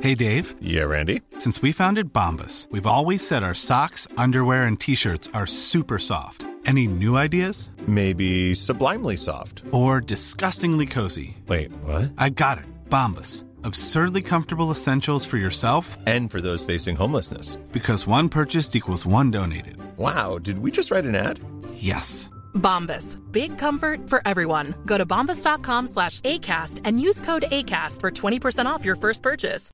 Hey, Dave. Yeah, Randy? Since we founded Bombas, we've always said our socks, underwear, and T-shirts are super soft. Any new ideas? Maybe sublimely soft. Or disgustingly cozy. Wait, what? I got it. Bombas. Absurdly comfortable essentials for yourself and for those facing homelessness. Because one purchased equals one donated. Wow, did we just write an ad? Yes. Bombas. Big comfort for everyone. Go to bombas.com/ACAST and use code ACAST for 20% off your first purchase.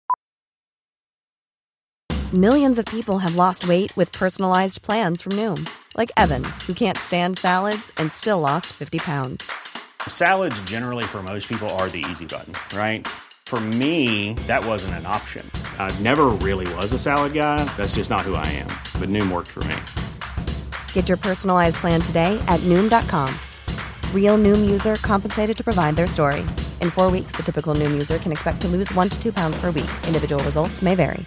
Millions of people have lost weight with personalized plans from Noom. Like Evan, who can't stand salads and still lost 50 pounds. Salads generally for most people are the easy button, right? For me, that wasn't an option. I never really was a salad guy. That's just not who I am. But Noom worked for me. Get your personalized plan today at Noom.com. Real Noom user compensated to provide their story. In 4 weeks, the typical Noom user can expect to lose 1 to 2 pounds per week. Individual results may vary.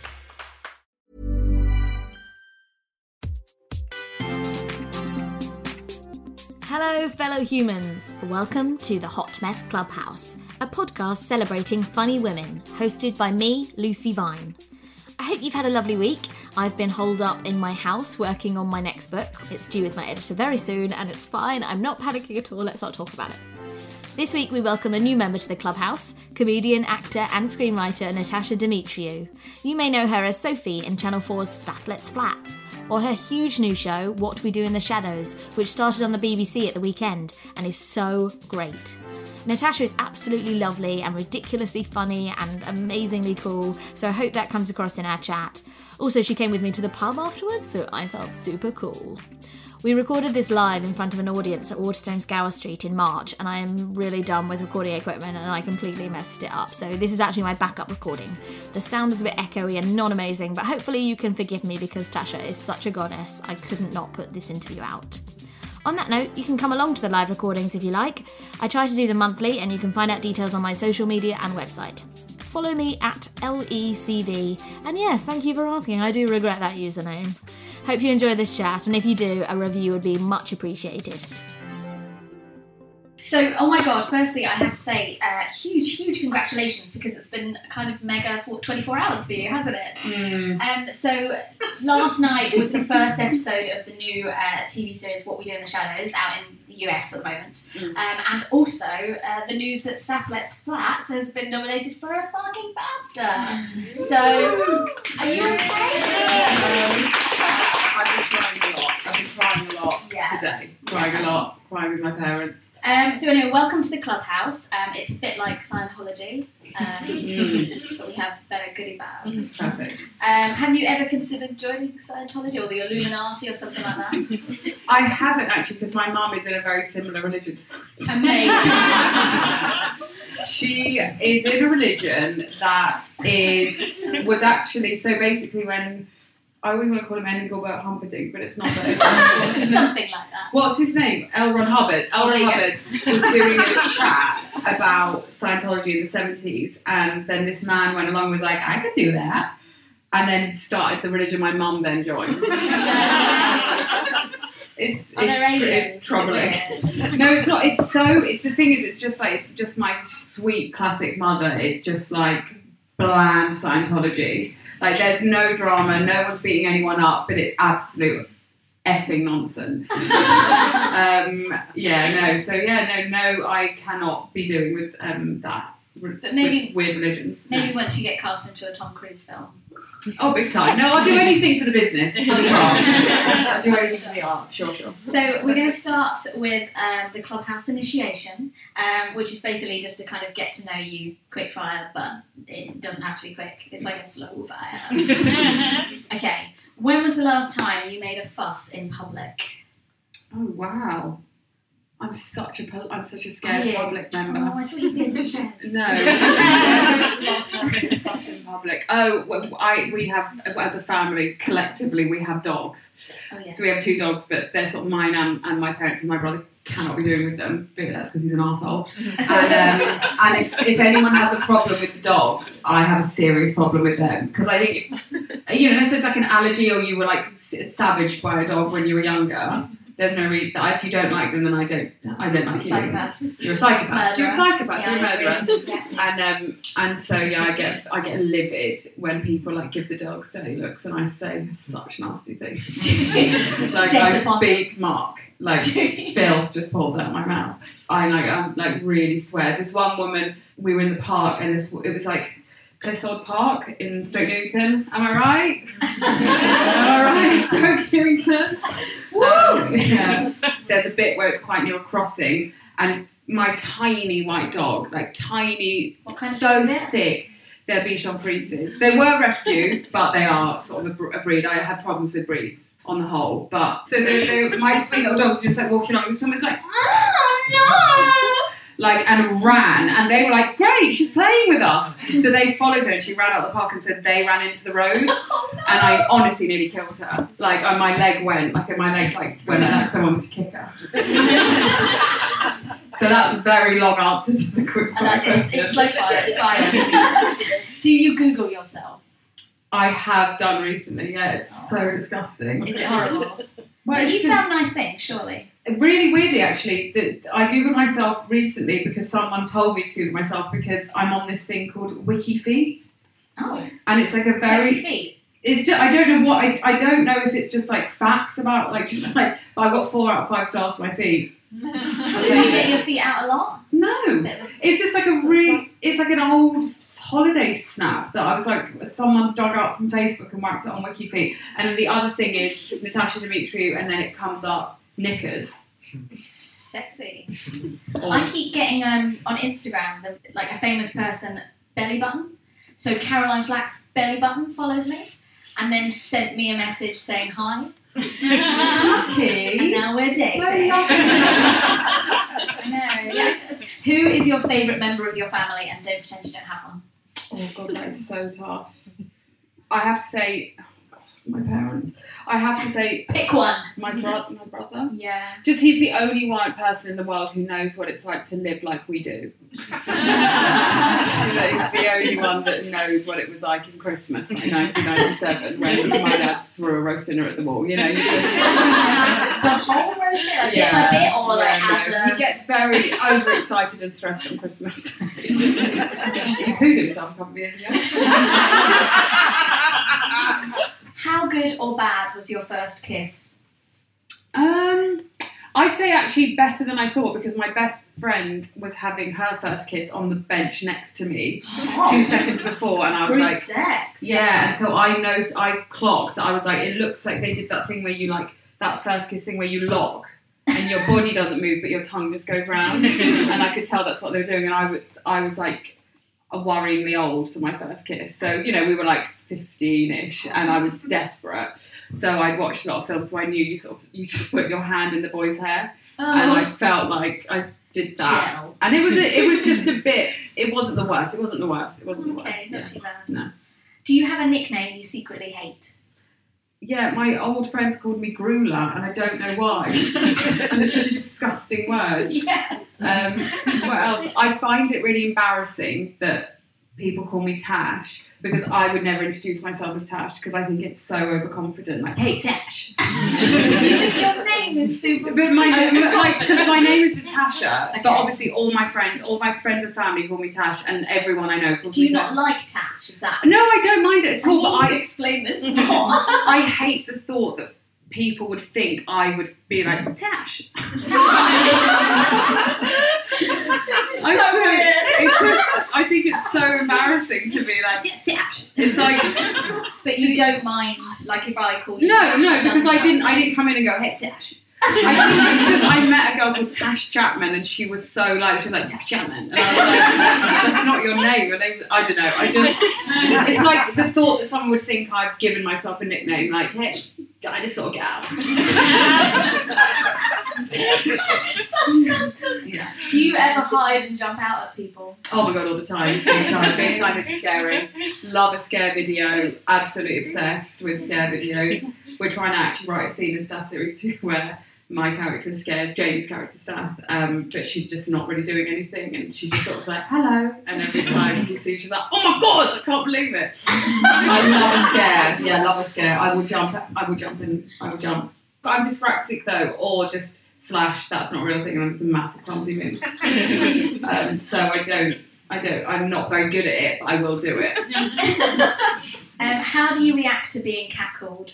Hello, fellow humans. Welcome to the Hot Mess Clubhouse, a podcast celebrating funny women, hosted by me, Lucy Vine. I hope you've had a lovely week. I've been holed up in my house working on my next book. It's due with my editor very soon, and it's fine. I'm not panicking at all. Let's not talk about it. This week we welcome a new member to the Clubhouse, comedian, actor and screenwriter Natasha Demetriou. You may know her as Sophie in Channel 4's Stuff Let's Flats, or her huge new show, What We Do in the Shadows, which started on the BBC at the weekend and is so great. Natasha is absolutely lovely and ridiculously funny and amazingly cool, so I hope that comes across in our chat. Also, she came with me to the pub afterwards, so I felt super cool. We recorded this live in front of an audience at Waterstones Gower Street in March, and I am really done with recording equipment and I completely messed it up, so this is actually my backup recording. The sound is a bit echoey and non-amazing, but hopefully you can forgive me because Tasha is such a goddess. I couldn't not put this interview out. On that note, you can come along to the live recordings if you like. I try to do them monthly, and you can find out details on my social media and website. Follow me at LECV, and yes, thank you for asking, I do regret that username. Hope you enjoy this chat, and if you do, a review would be much appreciated. So, oh my god, firstly I have to say, huge congratulations, because it's been kind of mega 24 hours for you, hasn't it? So, last night was the first episode of the new TV series What We Do in the Shadows, out in the US at the moment. And also, the news that Stuff Let's Flats has been nominated for a fucking BAFTA. So, are you okay? I've been crying a lot today. Crying a lot, crying with my parents. So anyway, welcome to the Clubhouse. It's a bit like Scientology, but we have better goodie bags. Perfect. Have you ever considered joining Scientology or the Illuminati or something like that? I haven't actually, because my mum is in a very similar religion. Amazing. She is in a religion that was actually, so basically when, I always want to call him Engelbert Humperdinck, but it's not that. Something like that. What's his name? L. Ron Hubbard. L. Ron Hubbard was doing a chat about Scientology in the 70s, and then this man went along and was like, I could do that, and then started the religion my mum then joined. It's troubling. No, it's not. It's the thing is, it's just my sweet classic mother. It's just like bland Scientology. Like, there's no drama, no one's beating anyone up, but it's absolute effing nonsense. No, I cannot be doing with that. But maybe with weird religions. Maybe once you get cast into a Tom Cruise film. Oh, big time. No, I'll do anything for the business. I'll do anything for the art. Sure. So we're going to start with the Clubhouse initiation, which is basically just to kind of get to know you quick fire, but it doesn't have to be quick. It's like a slow fire. Okay. When was the last time you made a fuss in public? Oh, wow. I'm such a scared public member. Oh, I thought you'd be a dickhead. No. Last time I made a fuss in public. Oh, we have, as a family, collectively, we have dogs. Oh, yeah. So we have 2 dogs, but they're sort of mine and my parents and my brother cannot be doing with them. But that's because he's an arsehole. And if anyone has a problem with the dogs, I have a serious problem with them. Because I think, unless there's like an allergy or you were like savaged by a dog when you were younger, There's no reason. If you don't like them, then I don't like you. Psychopath. You're a psychopath. Murderer. You're a psychopath. Yeah, You're a I agree. murderer. Yeah. And so I get livid when people like give the dogs dirty looks, and I say such nasty things. Like I speak Mark, like filth just pours out of my mouth. I like really swear. This one woman, we were in the park, and it was like Clissold Park in Stoke Newington. Am I right? Am I right? Stoke Newington. Yeah. There's a bit where it's quite near a crossing, and my tiny white dog, like tiny, so thick, they're Bichon Frises. They were rescued, but they are sort of a breed. I have problems with breeds on the whole, but so my sweet little dog was just like walking along. This woman's like, oh no! Like, and ran, and they were like, great, she's playing with us. So they followed her, and she ran out the park, and so they ran into the road, and I honestly nearly killed her. Like, my leg went like someone to kick her. So that's a very long answer to the quick question. It's slow fire, it's fine. Do you Google yourself? I have done recently, yeah, it's so disgusting. Is it horrible? Well, you found nice things, surely. Really weirdly, actually, I googled myself recently because someone told me to Google myself because I'm on this thing called WikiFeet. Oh. And it's like a very... Sexy feet. It's just, I don't know what... I don't know if it's just like facts about, like, just like... I got 4 out of 5 stars for my feet. Do you get your feet out a lot? No. It's just like a really... It's like an old holiday snap that I was like, someone's dug up from Facebook and whacked it on WikiFeet. And then the other thing is Natasha Dimitriou, and then it comes up knickers. Sexy. I keep getting on Instagram like a famous person belly button. So Caroline Flack's belly button follows me, and then sent me a message saying hi. Lucky. And now we're dating. So lucky. I know. Yeah. Who is your favourite member of your family, and don't pretend you don't have one? Oh god, that is so tough. I have to say, my parents. I have to say, pick one. My brother. Yeah. Just he's the only one person in the world who knows what it's like to live like we do. He's the only one that knows what it was like in Christmas in 1997 when my dad threw a roast dinner at the wall. You know, you just the whole roast dinner, bit by bit, or like he gets very overexcited and stressed on Christmas. He pooed himself a couple of years ago. How good or bad was your first kiss? I'd say actually better than I thought, because my best friend was having her first kiss on the bench next to me 2 seconds before, and I was like, sex. Yeah, and so I clocked. I was like, it looks like they did that thing where you like that first kiss thing where you lock and your body doesn't move but your tongue just goes round, and I could tell that's what they were doing, and I was like worryingly old for my first kiss. So, you know, we were like 15-ish, and I was desperate. So I'd watched a lot of films, so I knew you just put your hand in the boy's hair, and I felt like I did that. Gel. And it was just a bit. It wasn't the worst. Okay, not too bad. No. Do you have a nickname you secretly hate? Yeah, my old friends called me Gruler, and I don't know why. And it's such a disgusting word. Yes. What else? I find it really embarrassing that people call me Tash, because I would never introduce myself as Tash, because I think it's so overconfident. Like, hey, Tash. Your name is super. But because my name is Natasha, okay. But obviously all my friends and family call me Tash, and everyone I know calls me Tash. Do you not like Tash? Is that? No, I don't mind it at all. I need to explain this more. I hate the thought that people would think I would be like, Tash. I think it's so embarrassing to be like, yeah, Tash. It's like, but you don't mind, like, if I call you No, Tash? no, because I didn't come in and go, hey, Tash. I think it's because I met a girl called Tash Chapman, and she was so like, she was like, Tash Chapman, and I was like, that's not your name. Your name's, I don't know. It's like the thought that someone would think I've given myself a nickname, like, hey, dinosaur gal. Such nonsense. Yeah. Do you ever hide and jump out at people? Oh my god, all the time. Big time, it's scary. Love a scare video. Absolutely obsessed with scare videos. We're trying to actually write a scene in Star Series 2 where my character scares Janie's character Staff, but she's just not really doing anything, and she's just sort of like, hello, and every time you see, she's like, oh my god, I can't believe it. I love a scare. Yeah, love a scare. I will jump I'm dyspraxic though, or just / that's not a real thing, and I'm just a massive clumsy moose. So I'm not very good at it, but I will do it. How do you react to being catcalled?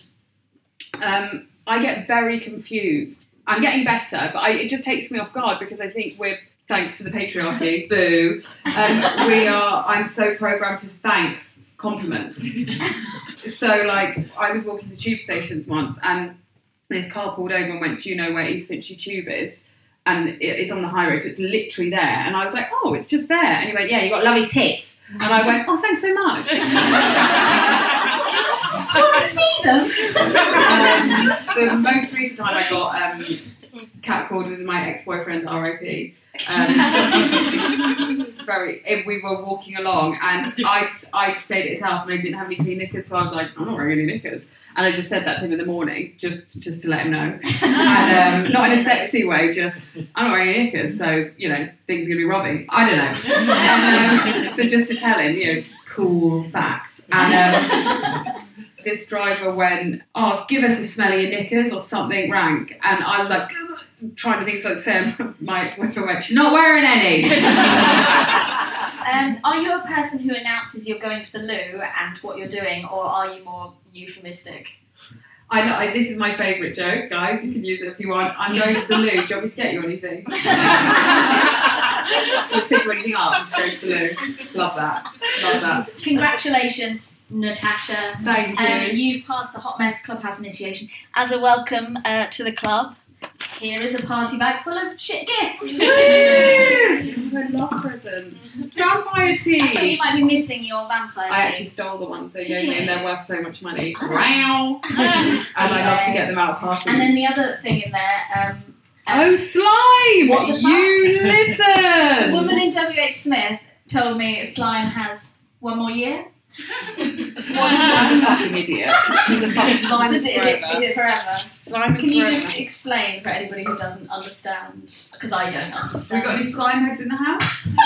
I get very confused. I'm getting better, but it just takes me off guard because I think we're, thanks to the patriarchy, boo, I'm so programmed to thank compliments. So, like, I was walking to tube stations once and this car pulled over and went, do you know where East Finchley Tube is? And it's on the high road, so it's literally there. And I was like, oh, it's just there. And he went, yeah, you got lovely tits. And I went, oh, thanks so much. Do you want to see them? The most recent time I got catcalled was my ex-boyfriend, R.I.P. We were walking along and I'd stayed at his house and I didn't have any clean knickers, so I was like, I'm not wearing any knickers. And I just said that to him in the morning, just to let him know. And not in a sexy way, just, I'm not wearing any knickers, so, you know, things are going to be robbing. I don't know. And, so just to tell him, you know, cool facts. And this driver went, oh, give us a smell of your knickers or something rank. And I was like, trying to think, like, Sam, my wife went, she's not wearing any. Are you a person who announces you're going to the loo and what you're doing, or are you more euphemistic? I know, this is my favourite joke, guys. You can use it if you want. I'm going to the loo. Do you want me to get you anything? Just pick anything up and just go to the loo. Love that. Love that. Congratulations, Natasha. Thank you. You've passed the Hot Mess Clubhouse initiation. As a welcome to the club, here is a party bag full of shit gifts. I love presents. Vampire tea. So you might be missing your vampire tea. I actually stole the ones they gave me and they're worth so much money. Oh. Wow. And I love to get them out of parties. And then the other thing in there... oh, slime! What the fuck? You listen! The woman in W.H. Smith told me slime has one more year. I'm a fucking idiot. She's a fucking slime. Is it forever? Slime is Can you forever. just explain for anybody who doesn't understand? Because I don't understand. Have we got any slime heads in the house?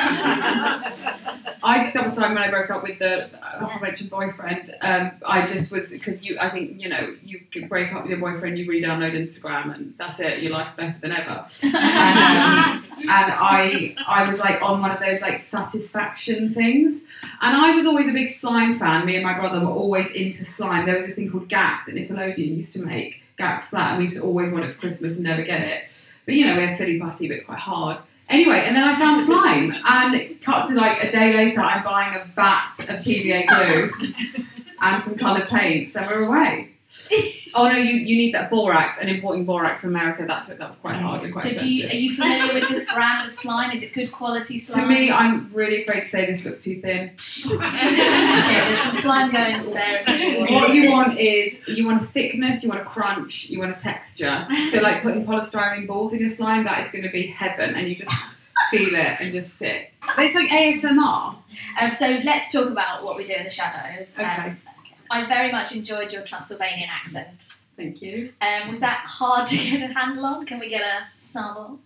I discovered slime when I broke up with the aforementioned boyfriend. I just was, because I think, you know, you break up with your boyfriend, you re-download Instagram and that's it, your life's better than ever. And I was like on one of those like satisfaction things. And I was always a big slime fan. Me and my brother were always into slime. There was this thing called Gak that Nickelodeon used to make, Gak Splat, and we used to always want it for Christmas and never get it. But you know, we had silly putty, but it's quite hard. Anyway, and then I found slime, and cut to like a day later, I'm buying a vat of PVA glue and some coloured paints, and we're away. Oh no, you need that borax, and importing borax from America, that was quite hard and quite So expensive. are you familiar with this brand of slime? Is it good quality slime? To me, I'm really afraid to say this looks too thin. Okay, there's some slime going spare. What you want is, you want a thickness, you want a crunch, you want a texture. So like putting polystyrene balls in your slime, that is going to be heaven, and you just feel it and just sit. It's like ASMR. So let's talk about what we do in the shadows. Okay. I very much enjoyed your Transylvanian accent. Thank you. Was that hard to get a handle on? Can we get a sample?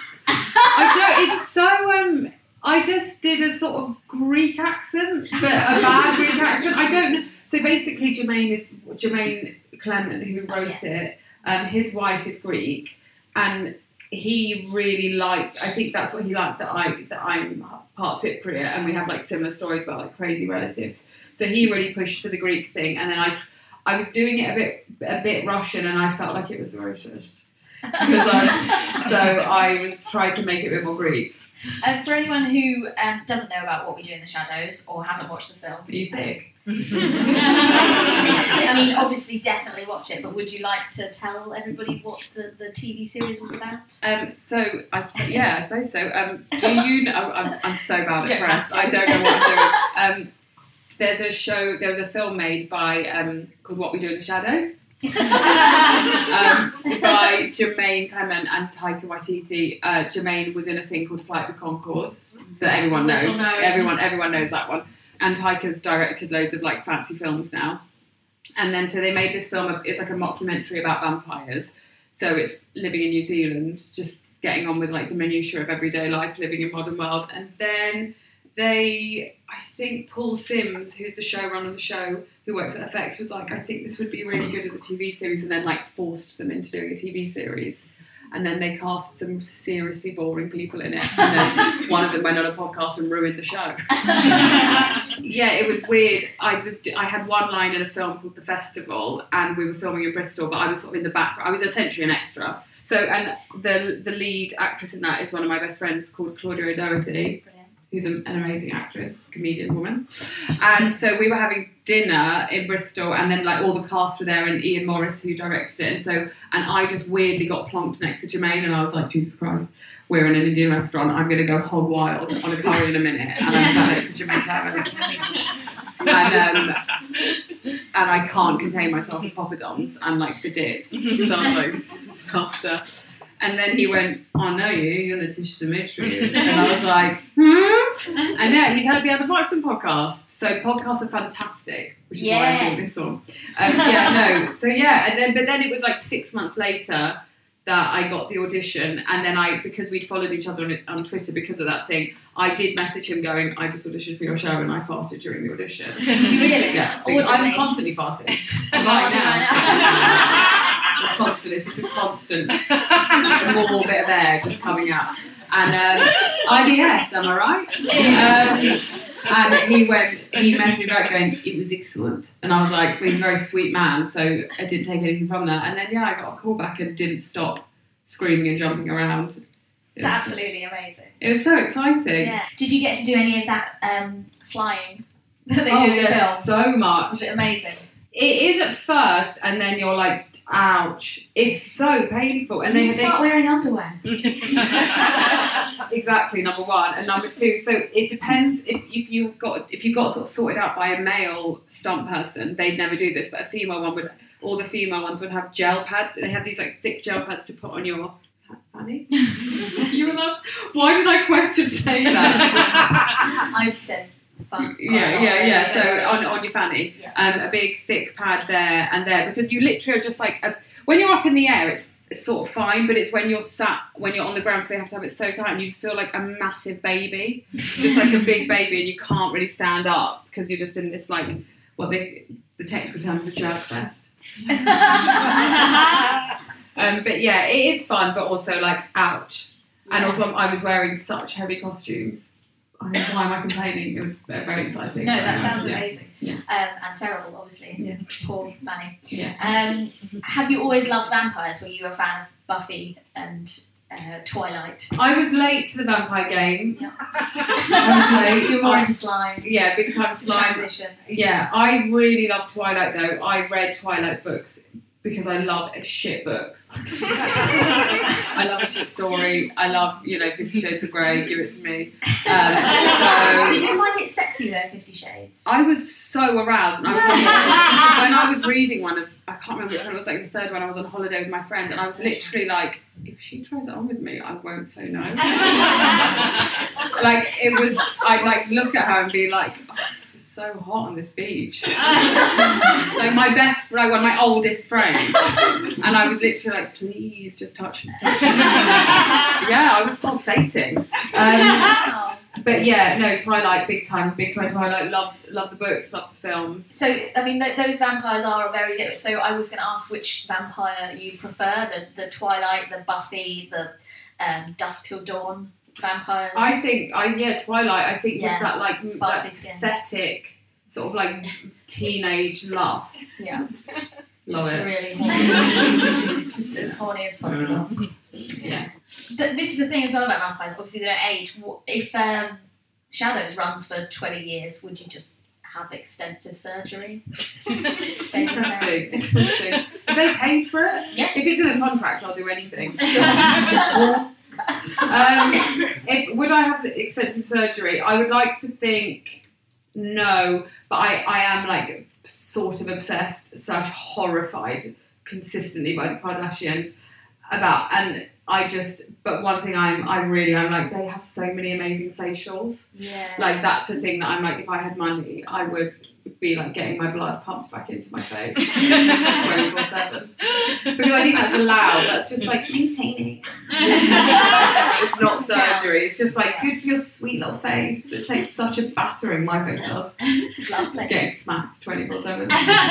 I just did a sort of Greek accent, but a bad Greek accent. I don't know. So basically Jermaine Clement, who wrote it, his wife is Greek, and he really liked, I think that's what he liked, that I'm part Cypriot, and we have like similar stories about like crazy relatives. So he really pushed for the Greek thing, and then I was doing it a bit Russian, and I felt like it was racist. So I was trying to make it a bit more Greek. For anyone who doesn't know about what we do in the shadows or hasn't watched the film, You think? I mean, obviously, definitely watch it. But would you like to tell everybody what the TV series is about? I suppose so. Do you know? I'm so bad at press. I don't know what I'm doing. There was a film made by called What We Do in the Shadows. By Jermaine Clement and Taika Waititi. Jermaine was in a thing called Flight the Conchords that everyone knows. Everyone knows that one. And Taika's directed loads of like fancy films now. And then so they made this film. It's like a mockumentary about vampires. So it's living in New Zealand, just getting on with like the minutiae of everyday life, living in modern world. And then I think Paul Sims, who's the showrunner of the show, who works at FX, was like, I think this would be really good as a TV series, and then like forced them into doing a TV series. And then they cast some seriously boring people in it. And then one of them went on a podcast and ruined the show. Yeah, it was weird. I had one line in a film called The Festival, and we were filming in Bristol, but I was sort of in the background. I was essentially an extra. So, and the lead actress in that is one of my best friends called Claudia O'Doherty, who's an amazing actress, comedian woman. And so we were having dinner in Bristol, and then like all the cast were there, and Ian Morris, who directed it. And I just weirdly got plonked next to Jermaine, and I was like, Jesus Christ, we're in an Indian restaurant, I'm going to go hog wild on a curry in a minute. And I'm sat next to Jermaine Clement. And I can't contain myself with poppadoms and like the dips. So I was like, this is a disaster. And then he went, oh no, you're Letitia Dimitri. And I was like, And yeah, he'd heard the Other Buxton podcast. So podcasts are fantastic, which is why I'm doing this one. But then it was like 6 months later that I got the audition. And then because we'd followed each other on Twitter because of that thing, I did message him going, I just auditioned for your show and I farted during the audition. Did you really? Yeah. I'm constantly farting. Right now. It's just a constant small bit of air just coming out. And IBS, am I right? And he messaged me back going, it was excellent. And I was like, well, he's a very sweet man, so I didn't take anything from that. And then, I got a call back and didn't stop screaming and jumping around. It's absolutely amazing. It was so exciting. Yeah. Did you get to do any of that flying that they do in the film? So much. Was it amazing? It is at first, and then you're like, ouch. It's so painful. And they start wearing underwear. Exactly, number one. And number two, so it depends if you got sort of sorted out by a male stunt person, they'd never do this, but a female one would, all the female ones would have gel pads. They have these like thick gel pads to put on your fanny. You love. Why did I question saying that? I've said fun. Yeah. So on your fanny, a big thick pad there and there, because you literally are just like when you're up in the air, it's sort of fine, but it's when you're on the ground, because they have to have it so tight, and you just feel like a massive baby, just like a big baby, and you can't really stand up because you're just in this like the technical term is a jerk fest. But yeah, it is fun, but also like ouch. And also I was wearing such heavy costumes. I mean, why am I complaining? It was very exciting. No, that sounds amazing. Yeah. And terrible, obviously. Yeah. Poor Fanny. Yeah. Have you always loved vampires? Were you a fan of Buffy and Twilight? I was late to the vampire game. Yeah. I was late. You were more into slime. Yeah, big time slime. Transition. Yeah, I really love Twilight though. I read Twilight books because I love shit books. I love a shit story. I love, 50 Shades of Grey, give it to me. Did you find it sexy though, 50 Shades? I was so aroused. And I was when I was reading one of, I can't remember which one, it was like the third one, I was on holiday with my friend, and I was literally like, if she tries it on with me, I won't say no. I'd like look at her and be like, this is so hot on this beach. Like my best friend, one of my oldest friends, and I was literally like, please just touch me. Yeah, I was pulsating. But yeah, no, Twilight, big time Twilight. Loved the books, loved the films. So, I mean, those vampires are very different. So I was going to ask which vampire you prefer, the Twilight, the Buffy, the Dusk Till Dawn vampires. I think, Twilight, I think just that like that skin. pathetic sort of like teenage lust. Yeah. Love just it. Really horny. Just as horny as possible. Yeah. But this is the thing as well about vampires. Obviously, they don't age. If Shadows runs for 20 years, would you just have extensive surgery? Stay the same. Interesting. Have they paid for it? Yeah. If it's in the contract, I'll do anything. Would I have extensive surgery? I would like to think no, but I am like sort of obsessed / horrified consistently by the Kardashians but one thing I'm like, they have so many amazing facials. Yeah. Like that's the thing that I'm like, if I had money, I would be like getting my blood pumped back into my face 24/7. Because I think that's allowed. That's just like maintaining. It's not surgery. It's just like good for your sweet little face. It takes such a battering. My face does. It's lovely. Getting smacked 24/7.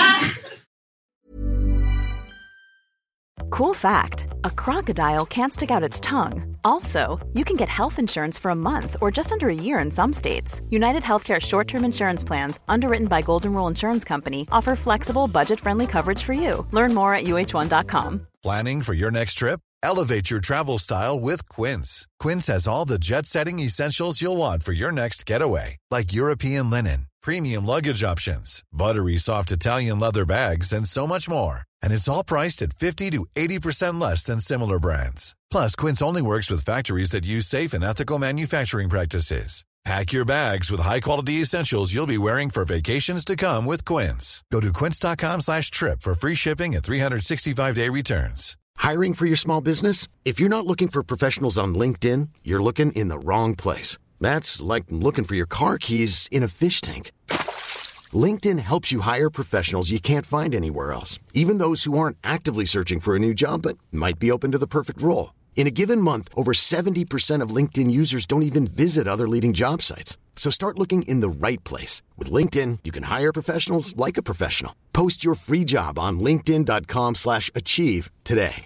Cool fact, a crocodile can't stick out its tongue. Also, you can get health insurance for a month or just under a year in some states. United Healthcare short-term insurance plans, underwritten by Golden Rule Insurance Company, offer flexible, budget-friendly coverage for you. Learn more at uh1.com. Planning for your next trip? Elevate your travel style with Quince. Quince has all the jet-setting essentials you'll want for your next getaway, like European linen, premium luggage options, buttery soft Italian leather bags, and so much more. And it's all priced at 50 to 80% less than similar brands. Plus, Quince only works with factories that use safe and ethical manufacturing practices. Pack your bags with high-quality essentials you'll be wearing for vacations to come with Quince. Go to quince.com/trip for free shipping and 365-day returns. Hiring for your small business? If you're not looking for professionals on LinkedIn, you're looking in the wrong place. That's like looking for your car keys in a fish tank. LinkedIn helps you hire professionals you can't find anywhere else, even those who aren't actively searching for a new job but might be open to the perfect role. In a given month, over 70% of LinkedIn users don't even visit other leading job sites. So start looking in the right place. With LinkedIn, you can hire professionals like a professional. Post your free job on linkedin.com/achieve today.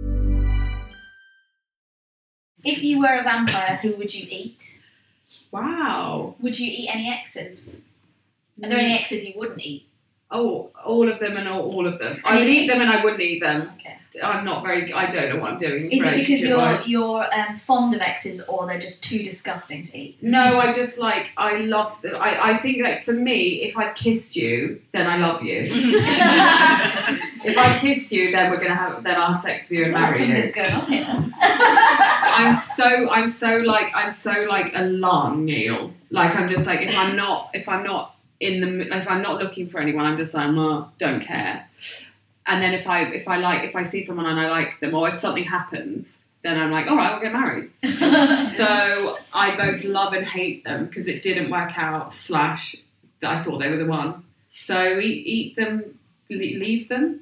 If you were a vampire, who would you eat? Wow. Would you eat any exes? Are there any exes you wouldn't eat? Oh, all of them and all of them. I would eat them and I wouldn't eat them. Okay. I'm not very... I don't know what I'm doing. Is it because you're fond of exes, or they're just too disgusting to eat? No, I just like... I love them. I think like for me, if I've kissed you, then I love you. If I kiss you, then we're gonna have... Then I'll have sex with you and marry you. Something's going on here. I'm so like a lung, Neil. Like I'm just like if I'm not looking for anyone, I'm just like don't care. And then if I see someone and I like them, or if something happens, then I'm like, all right, we'll get married. So I both love and hate them because it didn't work out. / I thought they were the one. So eat them, leave them,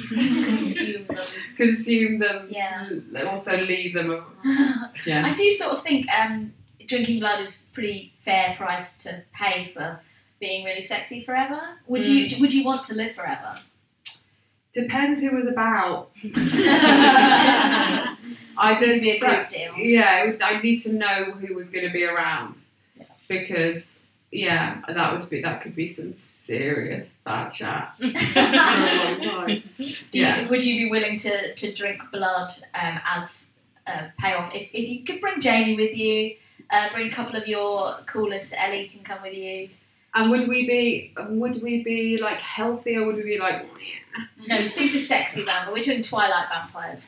consume them. Yeah. Also leave them. Yeah. I do sort of think drinking blood is pretty fair price to pay for being really sexy forever. Would you want to live forever? Depends who was about. It'd be a group deal. Yeah, I need to know who was going to be around, because that could be some serious bad chat for a long time. Would you be willing to drink blood as a payoff if you could bring Jamie with you, bring a couple of your coolest, Ellie can come with you? And would we be like healthy, or would we be like... No, super sexy vampire. We're doing Twilight vampires.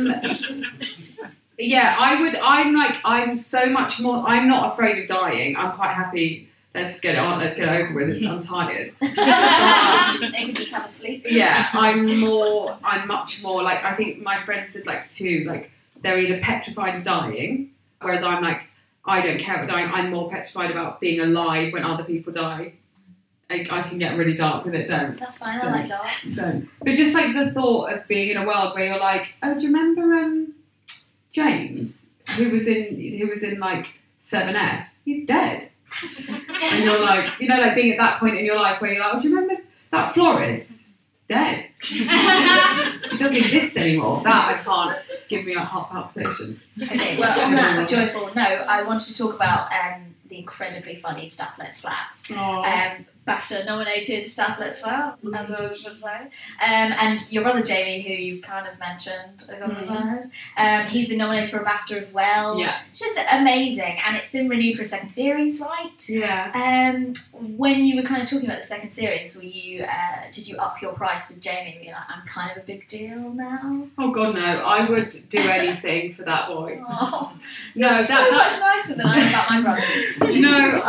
Yeah, I would. I'm so much more... I'm not afraid of dying. I'm quite happy. Let's just get it on. Let's get it over with. I'm tired. They can just have a sleep. Yeah, I'm much more like... I think my friends said like too, like they're either petrified of dying, whereas I'm like, I don't care about dying. I'm more petrified about being alive when other people die. I can get really dark with it. Don't. That's fine. I like dark. Don't. But just like the thought of being in a world where you're like, oh, do you remember James, who was in like 7F? He's dead. And you're like, like being at that point in your life where you're like, oh, do you remember that florist? Dead. He doesn't exist anymore. That I can't. Give me like heart palpitations. Okay, well, on that joyful note, I wanted to talk about the incredibly funny Stafflet's Flats. BAFTA nominated Stafflet's Flat, as I was just saying. And your brother Jamie, who you kind of mentioned a couple of times, he's been nominated for a BAFTA as well. Yeah. It's just amazing, and it's been renewed for a second series, right? Yeah. When you were kind of talking about the second series, did you up your price with Jamie? Were you like, I'm kind of a big deal now? Oh God, no! I would do anything for that boy. Oh, no, much nicer than I am about my brothers. No,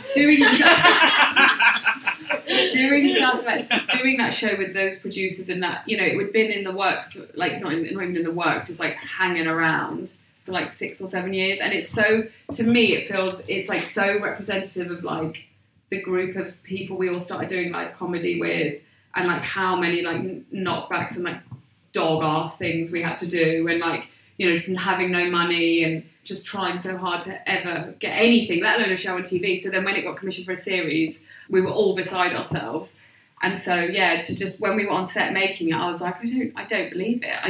doing that show with those producers and that, it would have been in the works, like not even in the works, just like hanging around for like 6 or 7 years. And it's so, to me, it's like so representative of like the group of people we all started doing like comedy with, and like how many like knockbacks and like dog ass things we had to do, and like, just having no money and just trying so hard to ever get anything, let alone a show on TV. So then when it got commissioned for a series, we were all beside ourselves. And so, when we were on set making it, I was like, I don't believe it.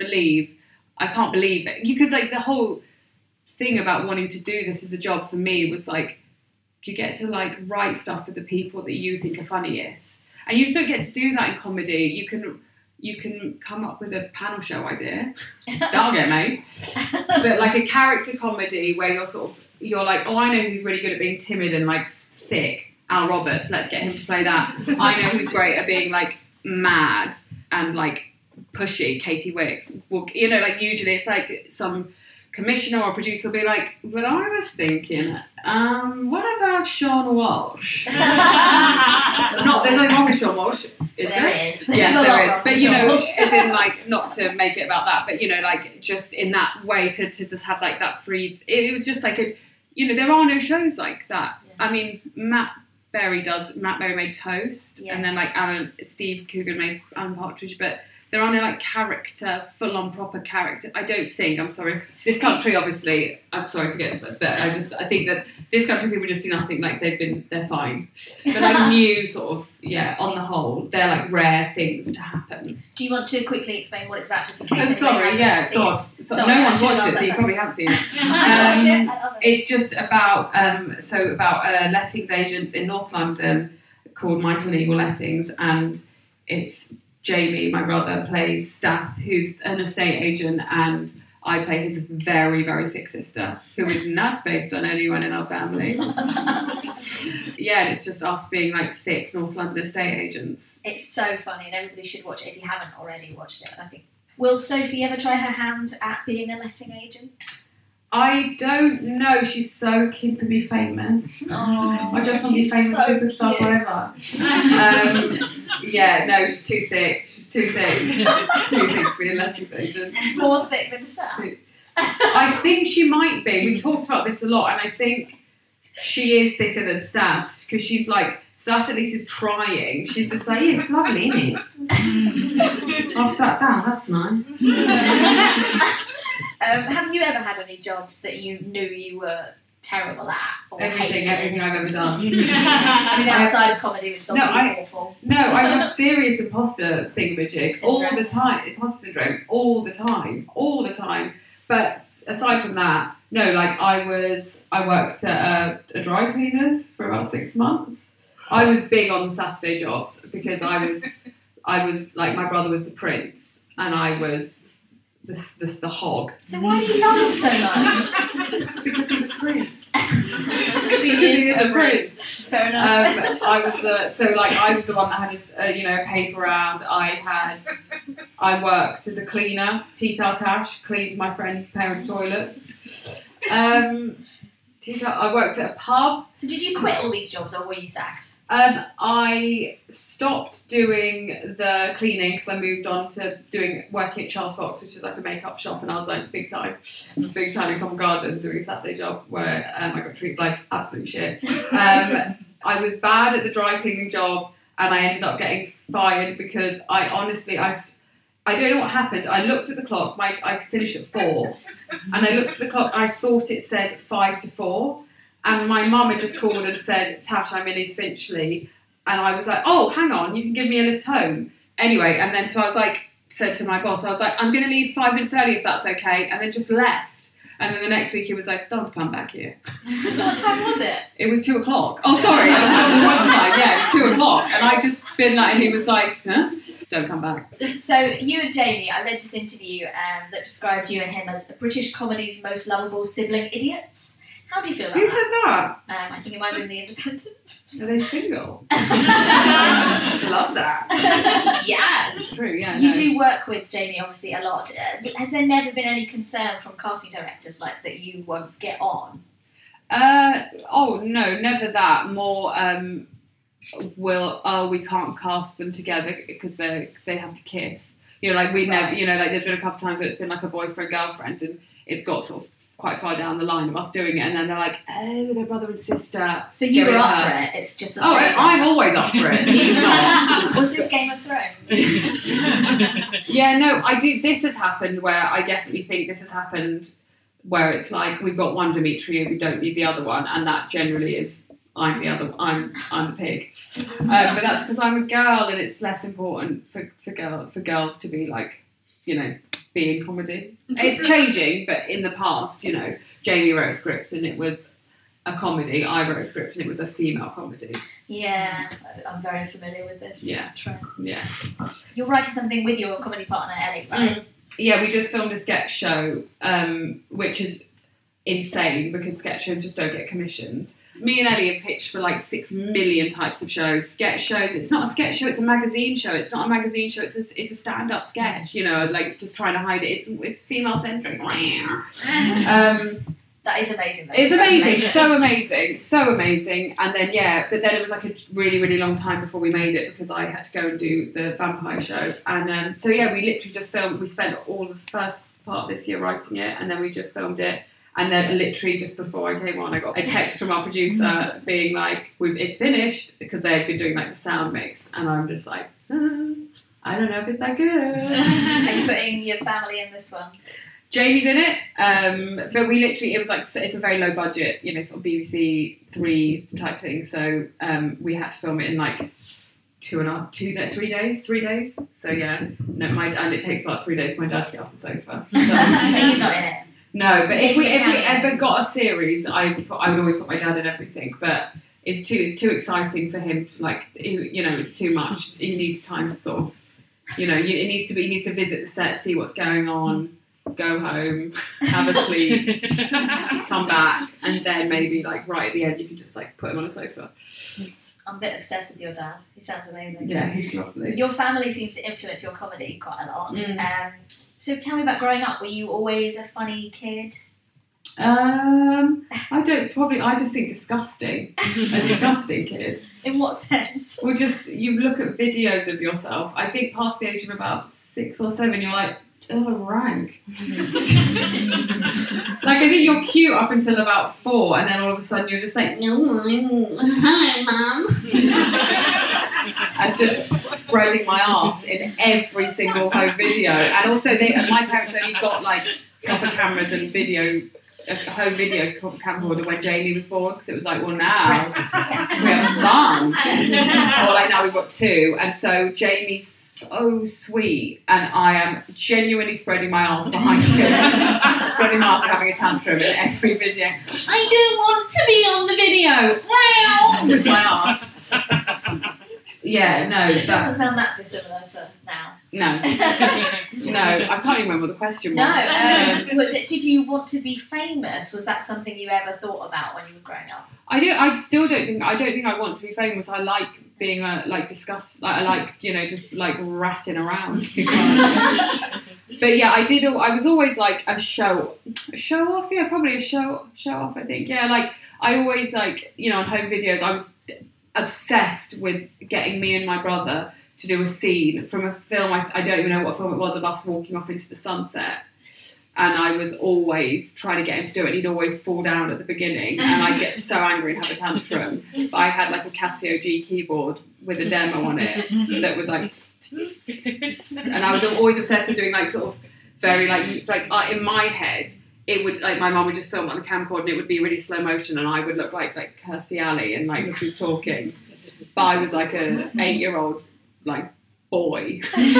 I can't believe it. Because like the whole thing about wanting to do this as a job for me was like, you get to like write stuff for the people that you think are funniest. And you just don't get to do that in comedy. You can come up with a panel show idea. That'll get made. But like a character comedy where you're like, oh, I know who's really good at being timid and like thick. Al Roberts, let's get him to play that. I know who's great at being like mad and like pushy, Katie Wicks. Well, usually it's like some commissioner or producer will be like, but I was thinking, what about Sean Walsh? There's nothing wrong with Sean Walsh, is there? There is. Yes, there is. But as in like, not to make it about that, but like just in that way to just have like that free. It was just like there are no shows like that. Yeah. I mean, Matt Berry made Toast, and then like Steve Coogan made Alan Partridge, but there are no like full-on proper character. I don't think. I'm sorry. This country, obviously, I'm sorry, forget it, but I think that this country people just do nothing. Like they're fine. But like new sort of, on the whole, they're like rare things to happen. Do you want to quickly explain what it's about, just in case? Oh, sorry. Yeah, of course. No one's watched it, so you probably haven't seen it. It's just about lettings agents in North London called Michael and Eagle Lettings, and it's Jamie, my brother, plays Stath, who's an estate agent, and I play his very, very thick sister, who is not based on anyone in our family. And it's just us being like thick North London estate agents. It's so funny, and everybody should watch it if you haven't already watched it, I think. Will Sophie ever try her hand at being a letting agent? I don't know. She's so keen to be famous. Oh, I just want to be famous, so superstar, whatever. She's too thick. She's too thick. Too thick to be a lettings agent. More thick than Stath. I think she might be. We've talked about this a lot, and I think she is thicker than Stath, because she's like, Stath at least is trying. She's just like, it's lovely, isn't it? I've sat down, that's nice. Have you ever had any jobs that you knew you were terrible at or hated? Everything I've ever done. I mean, outside of comedy, which is obviously awful. No, I have serious imposter thingamajigs all the time. Imposter syndrome all the time. But aside from that, no. Like I worked at a dry cleaners for about 6 months. I was big on Saturday jobs because I was like, my brother was the prince and I was the hog. So why do you love him so much? Because he's a prince. He is a prince. Fair enough. I was the one that had a paper round. I worked as a cleaner, T-Saltash, cleaned my friends' parents' toilets. I worked at a pub. So did you quit all these jobs or were you sacked? I stopped doing the cleaning because I moved on to working at Charles Fox, which is like a makeup shop, and I was like big time in Covent Garden doing a Saturday job where I got treated like absolute shit. I was bad at the dry cleaning job and I ended up getting fired because I don't know what happened. I looked at the clock, I finished at 4, and I looked at the clock, I thought it said 5 to 4. And my mum had just called and said, Tash, I'm in East Finchley. And I was like, oh, hang on, you can give me a lift home. Anyway, and then so I was like, said to my boss, I was like, I'm going to leave 5 minutes early if that's okay. And then just left. And then the next week he was like, don't come back here. What time was it? It was 2 o'clock. Oh, sorry. It was 2 o'clock. And I'd just been like, and he was like, huh? Don't come back. So you and Jamie, I read this interview that described you and him as British comedy's most lovable sibling idiots. How do you feel about that? Who said that? I think it might have been The Independent. Are they single? I love that. Yes. It's true, yeah. You do work with Jamie, obviously, a lot. Has there never been any concern from casting directors like that you won't get on? No, never that. More, we can't cast them together because they have to kiss. Never, there's been a couple of times where it's been like a boyfriend-girlfriend and it's got sort of quite far down the line of us doing it, and then they're like, oh, they're brother and sister. So you were up for it? It's just I'm always up for it. He's not. Was this Game Game of Thrones. Yeah, no, I do. This has happened where I definitely think this has happened where it's like we've got one Dimitri and we don't need the other one, and that generally is I'm the pig. But that's because I'm a girl, and it's less important for girls to be like, you know, be in comedy. It's changing, but in the past, you know, Jamie wrote a script and it was a comedy. I wrote a script and it was a female comedy. Yeah, I'm very familiar with this trend. Yeah. You're writing something with your comedy partner, Ellie, right? Yeah, we just filmed a sketch show, which is insane because sketch shows just don't get commissioned. Me and Ellie have pitched for like 6 million types of shows. Sketch shows, it's not a sketch show, it's a magazine show. It's not a magazine show, it's a stand-up sketch, you know, like just trying to hide it. It's female-centric. That is amazing. Though. It's amazing, so amazing. And then, but then it was like a really, really long time before we made it because I had to go and do the vampire show. And we literally just filmed, we spent all the first part of this year writing it, and then we just filmed it. And then literally just before I came on, I got a text from our producer being like, it's finished, because they had been doing like the sound mix. And I'm just like, I don't know if it's that good. Are you putting your family in this one? Jamie's in it, but we literally, it was like, it's a very low budget, you know, sort of BBC 3 type thing. So we had to film it in like 3 days. So yeah, no, and it takes about 3 days for my dad to get off the sofa. So. He's not in it. No, but if we ever got a series, I would always put my dad in everything. But it's too exciting for him to, like, you know, it's too much. He needs time to sort of, you know, he needs to visit the set, see what's going on, go home, have a sleep, come back, and then maybe like right at the end you can just like put him on a sofa. I'm a bit obsessed with your dad. He sounds amazing. Yeah, he's lovely. Your family seems to influence your comedy quite a lot. So tell me about growing up. Were you always a funny kid? I just think disgusting. A disgusting kid. In what sense? Well, just, you look at videos of yourself, I think past the age of about 6 or 7, you're like, oh, rank. Like, I think you're cute up until about 4, and then all of a sudden you're just like, no, hi, Mum. And just spreading my arse in every single home video. And also, my parents only got like proper cameras and a home video camcorder when Jamie was born, because it was like, well, now we have a son. Or like, now we've got 2. And so Jamie's so sweet, and I am genuinely spreading my arse behind him. Spreading my arse and having a tantrum in every video. I don't want to be on the video. Wow! With my arse. Yeah, no. It doesn't sound that dissimilar to now. No. No, I can't even remember what the question was. No. Did you want to be famous? Was that something you ever thought about when you were growing up? I don't think I want to be famous. I like being I like, you know, just like ratting around. But yeah, I was always like a show off. Yeah, probably a show off, I think. Yeah, like I always, like, you know, on home videos, I was obsessed with getting me and my brother to do a scene from a film. I don't even know what film it was, of us walking off into the sunset. And I was always trying to get him to do it. He'd always fall down at the beginning, and I'd get so angry and have a tantrum. But I had like a Casio G keyboard with a demo on it that was like, and I was always obsessed with doing like sort of very like in my head, it would, like, my mum would just film it on the camcorder and it would be really slow motion, and I would look like Kirstie Alley and like who's talking. But I was like a 8-year-old like boy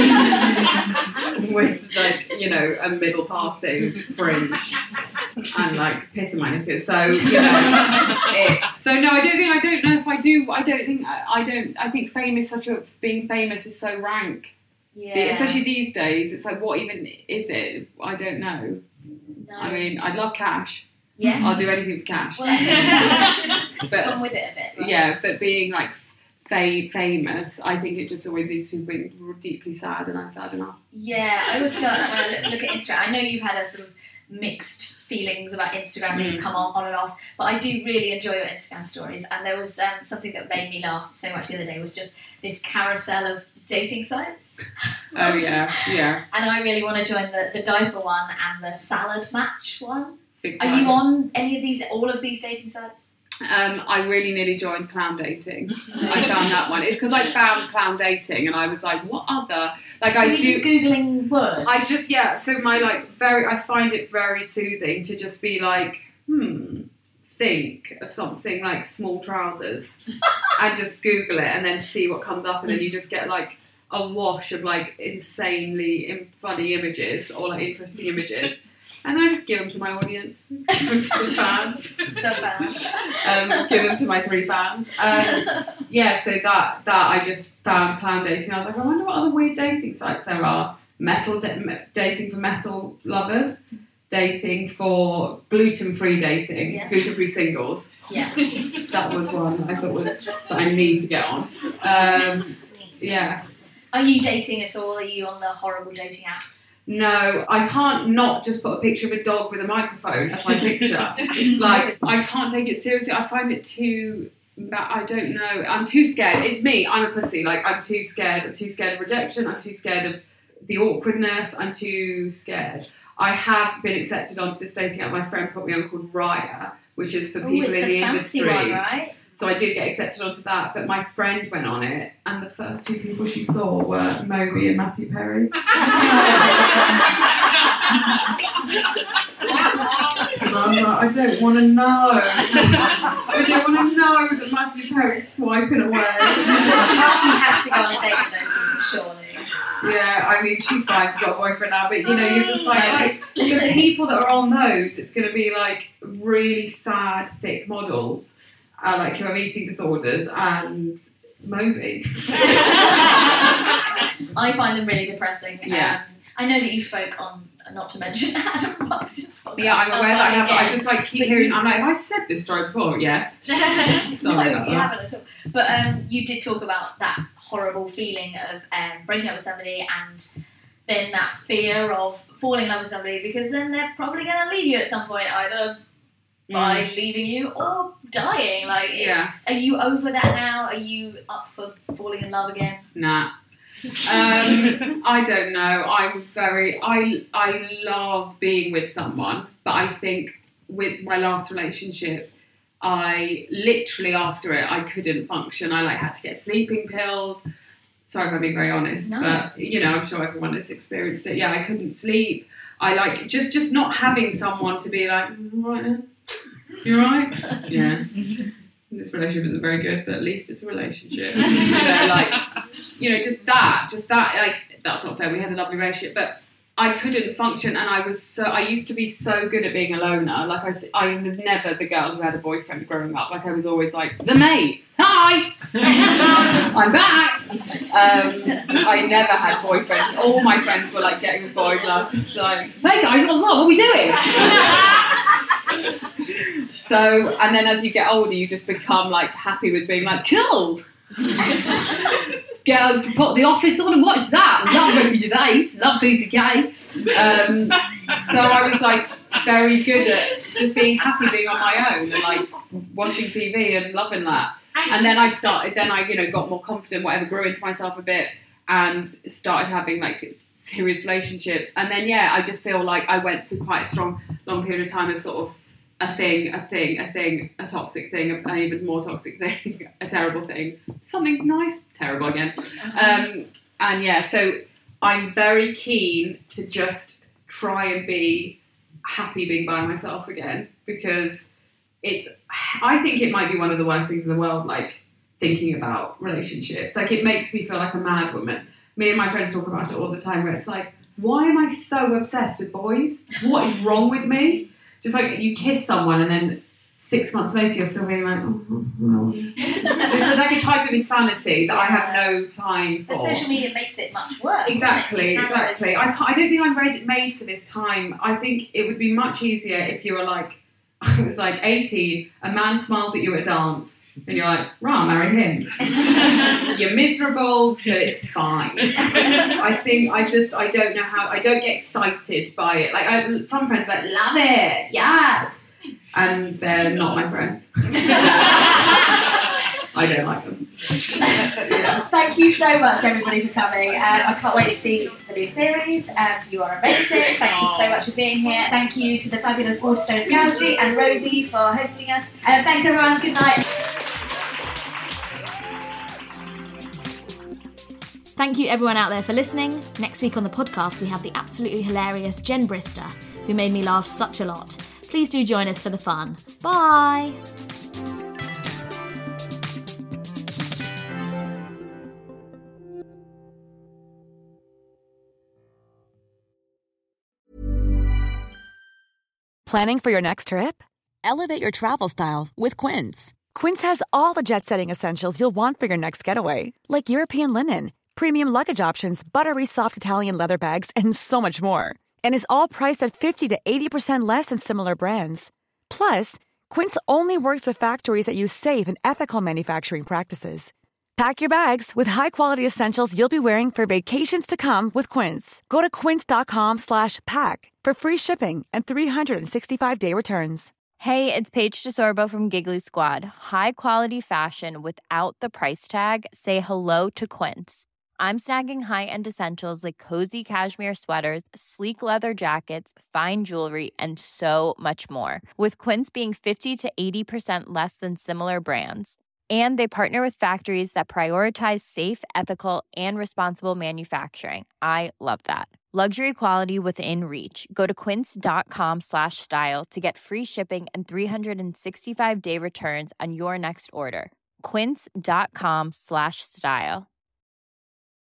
with like, you know, a middle parting fringe and like piss in my knickers. So, you know, so no, I think being famous is so rank. Yeah. Especially these days, it's like, what even is it? I don't know. No. I mean, I'd love cash. Yeah. I'll do anything for cash. Well, but come with it a bit. Right? Yeah, but being like famous, I think it just always leaves people being deeply sad, and I'm sad enough. Yeah, I always feel like when I look at Instagram, I know you've had a sort of mixed feelings about Instagram being come on and off, but I do really enjoy your Instagram stories. And there was something that made me laugh so much the other day, was just this carousel of dating sites. Oh yeah. And I really want to join the diaper one and the salad match one. Big Are you on any of these, all of these dating sites? I really nearly joined clown dating. I found that one. It's because I found clown dating and I was like, what other... Like, so just Googling words? So I find it very soothing to just be like, think of something like small trousers and just Google it and then see what comes up, and then you just get like a wash of like insanely funny images or like interesting images. And then I just give them to my audience, give them to the fans. Give them to my 3 fans. So that I just found clown dating. I was like, I wonder what other weird dating sites there are. Dating for metal lovers, dating for gluten-free dating, gluten-free singles. Yeah, that was one I thought that I need to get on. Are you dating at all? Are you on the horrible dating apps? No, I can't not just put a picture of a dog with a microphone as my picture. Like, I can't take it seriously. I find it too... I don't know. I'm too scared. It's me. I'm a pussy. Like, I'm too scared. I'm too scared of rejection. I'm too scared of the awkwardness. I'm too scared. I have been accepted onto this dating app my friend put me on called Raya, which is for people in the industry. One, right? So I did get accepted onto that, but my friend went on it, and the first 2 people she saw were Moby and Matthew Perry. And I was like, I don't want to know. I don't want to know that Matthew Perry's swiping away. She has to go on a date with those people, surely. Yeah, I mean, she's fine, she's got a boyfriend now, but you know, you're just like the people that are on those, it's going to be like really sad, thick models. Like who have eating disorders and Moby. I find them really depressing. Yeah. I know that you spoke on, not to mention Adam Buxton's podcast. Yeah, I'm aware that I have. I just like keep hearing. I'm like, have I said this story before? Yes. Sorry, no, you haven't at all. But you did talk about that horrible feeling of breaking up with somebody and then that fear of falling in love with somebody, because then they're probably going to leave you at some point, either by leaving you or dying. Like, are you over that now? Are you up for falling in love again? Nah. I don't know. I love being with someone, but I think with my last relationship, I literally after it, I couldn't function. I had to get sleeping pills. Sorry if I'm being very honest, but you know, I'm sure everyone has experienced it. Yeah, I couldn't sleep. I just not having someone to be like, right now. You alright? Yeah. This relationship isn't very good, but at least it's a relationship. Just that, like, that's not fair. We had a lovely relationship, but I couldn't function, and I used to be so good at being a loner. Like, I was never the girl who had a boyfriend growing up. Like, I was always like, the mate, hi! I'm back! I never had boyfriends. All my friends were, like, getting with boys, and I was just like, hey guys, what's up? What are we doing? So, and then as you get older, you just become like happy with being like, cool. Put The Office on and watch that. Love Ricky Gervais, love Peter Kay. So I was like very good at just being happy being on my own and like watching TV and loving that. And then I got more confident, whatever, grew into myself a bit and started having like serious relationships. And then, I just feel like I went through quite a long period of time of sort of a thing, a toxic thing, an even more toxic thing, a terrible thing, something nice, terrible again. So I'm very keen to just try and be happy being by myself again, because I think it might be one of the worst things in the world, like thinking about relationships. Like, it makes me feel like a mad woman. Me and my friends talk about it all the time, where it's like, why am I so obsessed with boys? What is wrong with me? Just like you kiss someone and then 6 months later you're still being like, oh. It's like a type of insanity that I have no time for. But social media makes it much worse. Exactly. I don't think I'm made for this time. I think it would be much easier if you were like, I was like 18, a man smiles at you at a dance, and you're like, right, I'll marry him. You're miserable, but it's fine. I don't know how, I don't get excited by it. Like, some friends are like, love it, yes. And they're not my friends. I don't like them. Thank you so much, everybody, for coming. I can't wait to see the new series. You are amazing. Thank you so much for being here. Thank you to the fabulous Waterstones Gallery and Rosie for hosting us. Thanks, everyone. Good night. Thank you, everyone out there, for listening. Next week on the podcast, we have the absolutely hilarious Jen Brister, who made me laugh such a lot. Please do join us for the fun. Bye. Planning for your next trip? Elevate your travel style with Quince. Quince has all the jet-setting essentials you'll want for your next getaway, like European linen, premium luggage options, buttery soft Italian leather bags, and so much more. And is all priced at 50 to 80% less than similar brands. Plus, Quince only works with factories that use safe and ethical manufacturing practices. Pack your bags with high-quality essentials you'll be wearing for vacations to come with Quince. Go to quince.com/pack for free shipping and 365-day returns. Hey, it's Paige DeSorbo from Giggly Squad. High quality fashion without the price tag. Say hello to Quince. I'm snagging high-end essentials like cozy cashmere sweaters, sleek leather jackets, fine jewelry, and so much more. With Quince being 50 to 80% less than similar brands. And they partner with factories that prioritize safe, ethical, and responsible manufacturing. I love that. Luxury quality within reach. Go to quince.com/style to get free shipping and 365-day returns on your next order. Quince.com/style.